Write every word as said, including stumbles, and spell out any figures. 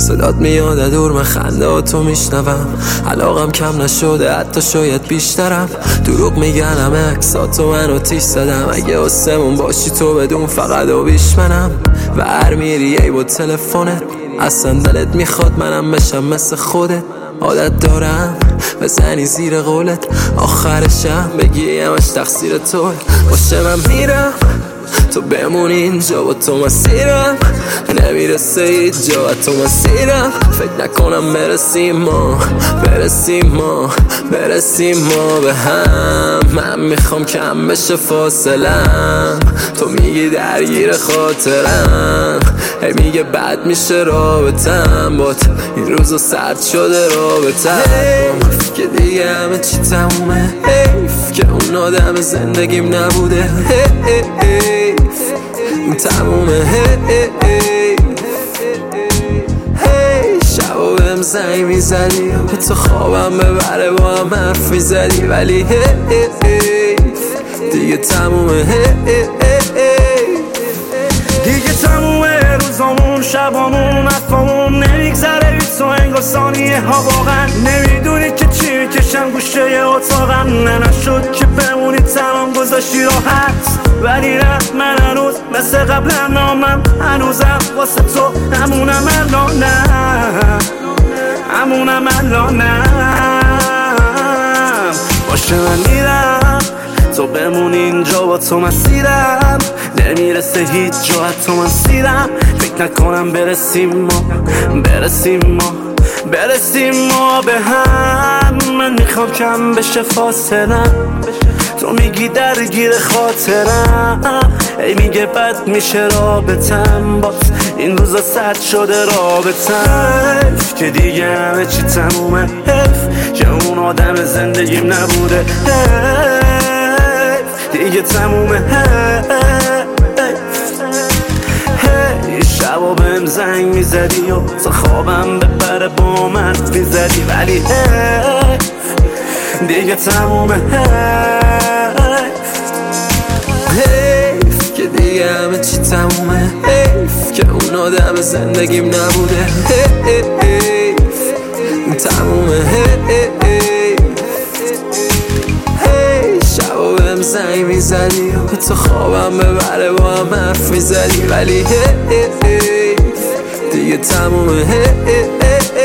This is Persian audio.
صدات میاد دور، من خنده ها تو میشنوم. علاقم کم نشده حتی شاید بیشترم. دروغ میگن همه عکساتو من آتیش زدم. اگه آسمون باشی تو بدون فقط آبیش منم. و هر میری ای با تلفنت اصلا دلت میخواد منم بشم مثل خودت. عادت دارم بزنی زیر قولت، آخرشم بگی همش تقصیر توه. باشه من میرم تو بمونی اینجا، با تو مسیرم نمیرسه هیچ جا. و تو مسیرم فکر نکنم برسیم ما، برسیم ما برسیم ما به هم. من میخوام کم بشه فاصلم، تو میگی درگیر خاطرم. هی میگه بد میشه رابطم بات، این روزا سرد شده رابطم. حیف که دیگه همه چی تمومه، حیف که اون آدم زندگیم نبوده. حیف این تمومه. حیف شبا بهم زنگ میزدی، به تو خوابم ببره با هم حرف میزدی، ولی حیف دیگه تمومه. دیگه تمومه روزامون، شبامون، افامون نمیگذره بی تو انگار ثانیه ها. واقعا نمیدونی که چی میکشم گوشه اتاقم. نه نشد که بمونی تمام گذاشتی راحت، ولی نه من هنوز مثل قبل نامم. هنوزم واسه تو همونم الانم، همونم الانم. باشه من میرم تو بمونی اینجا، با تو مسیرم نمیرسه هیچ جا. حتی من سیرم فکر نکنم برسیم ما، برسیم ما برسیم ما به هم. من میخوام کم بشه فاصلم، تو میگی درگیر خاطرم. ای میگه بد میشه رابطم بات، این روزا سرد شده رابطم. حیف که دیگه همه چی تمومه، حیف که اون آدم زندگیم نبوده. حیف دیگه تمومه. حیف شبا بهم زنگ میزدی و تا خوابم ببره با من میزدی، ولی حیف دیگه تمومه. حیف که دیگه همه چی تمومه، حیف که اون آدم زندگیم نبوده. حیف این تمومه. حیف شبا بهم زنگ میزدی و تو خوابم ببره با هم حرف میزدی، ولی حیف دیگه تمومه.